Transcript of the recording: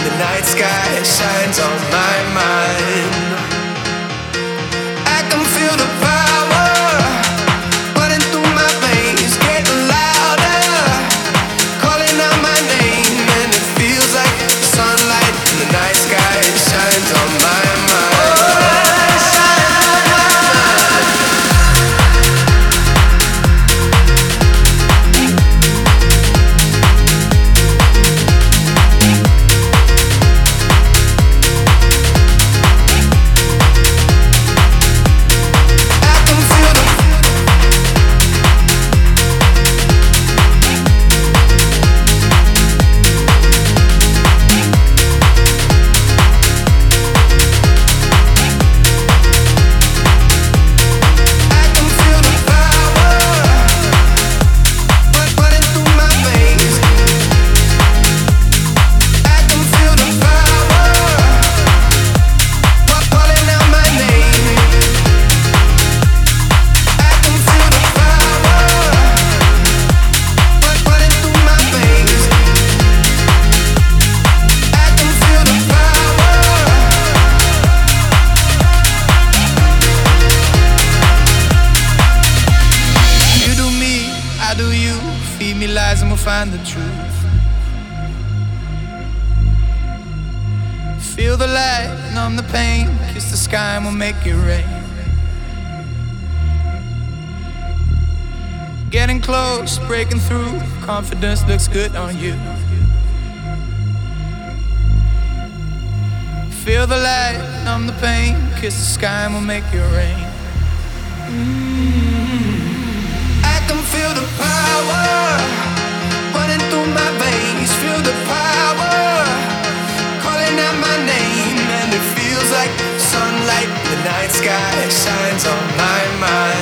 the night sky shines on my mind. I can feel the power running through my veins, getting louder, calling out my name, and it feels like sunlight in the night sky shines on my mind. Do you feed me lies and we'll find the truth? Feel the light, numb the pain, kiss the sky and we'll make it rain. Getting close, breaking through, confidence looks good on you. Feel the light, numb the pain, kiss the sky and we'll make it rain. I can feel the power running through my veins. Feel the power calling out my name, and it feels like sunlight. The night sky shines on my mind.